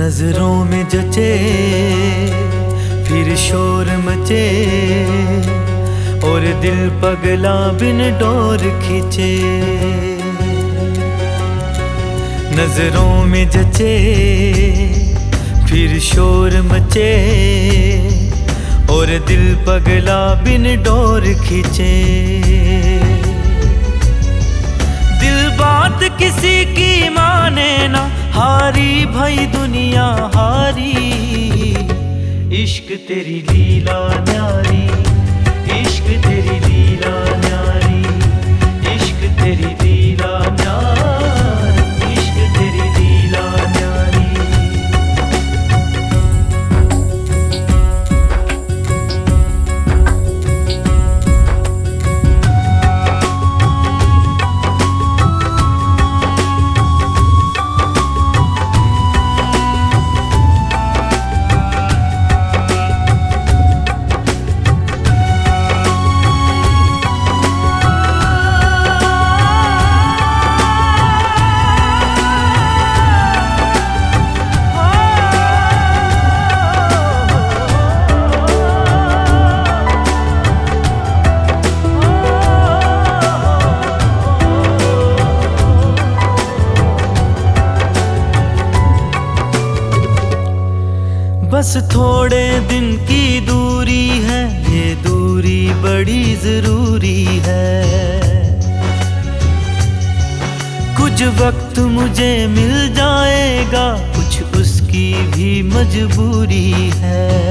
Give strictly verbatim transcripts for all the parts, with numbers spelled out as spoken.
नजरों में जचे फिर शोर मचे और दिल पगला बिन डोर खींचे। नजरों में जचे फिर शोर मचे और दिल पगला बिन डोर खींचे। दिल बात किसी की माने ना, हारी भाई दुनिया हारी। इश्क तेरी लीला न्यारी, इश्क तेरी लीला न्यारी, इश्क तेरी लीला न्यारी, इश्क तेरी लीला न्यारी। बस थोड़े दिन की दूरी है, ये दूरी बड़ी जरूरी है। कुछ वक्त मुझे मिल जाएगा, कुछ उसकी भी मजबूरी है।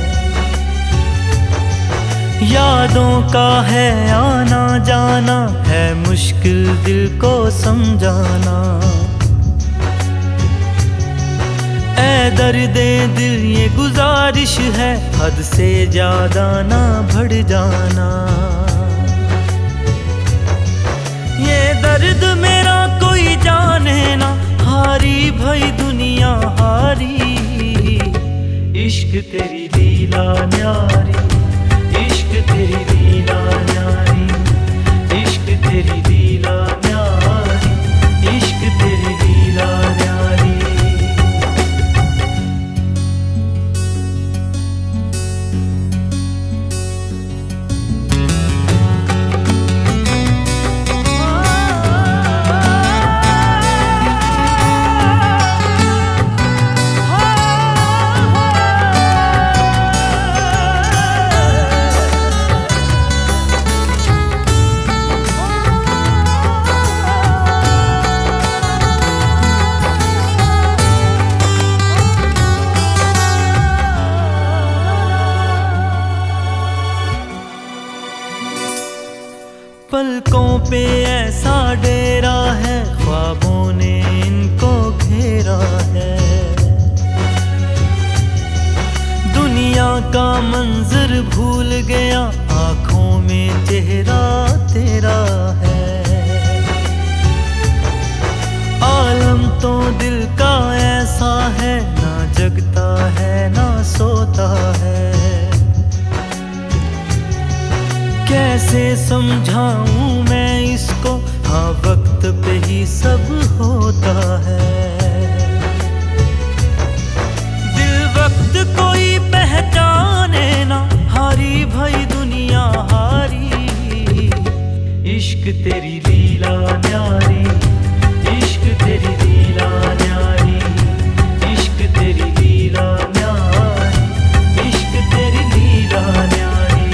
यादों का है आना जाना, है मुश्किल दिल को समझाना। ऐ दर्दे दिल ये गुजारिश है, हद से ज्यादा ना बढ़ जाना। ये दर्द मेरा कोई जाने ना, हारी भाई दुनिया हारी। इश्क तेरी लीला न्यारी, इश्क तेरी लीला न्यारी, इश्क तेरी लीला न्यारी, इश्क तेरी लीला न्यारी। पलकों पे ऐसा डेरा है, ख्वाबों ने इनको घेरा है। दुनिया का मंजर भूल गया, आंखों में चेहरा तेरा है। आलम तो दिल का ऐसा है, ना जगता है ना सोता है। कैसे समझाऊं मैं इसको, हाँ वक्त पे ही सब होता है। दिल वक्त कोई पहचाने ना, हारी भाई दुनिया हारी। इश्क तेरी लीला न्यारी, इश्क तेरी लीला न्यारी, इश्क तेरी लीला न्यारी, इश्क तेरी लीला न्यारी।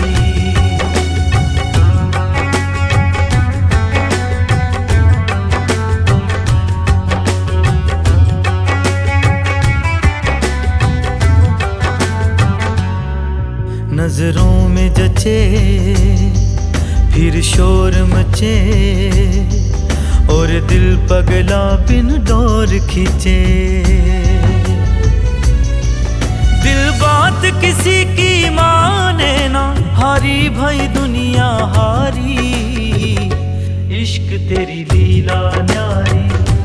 नजरों में जचे फिर शोर मचे और दिल पगला बिन डोर खींचे। दिल बात किसी की माने ना, हारी भाई दुनिया हारी। इश्क तेरी लीला न्यारी।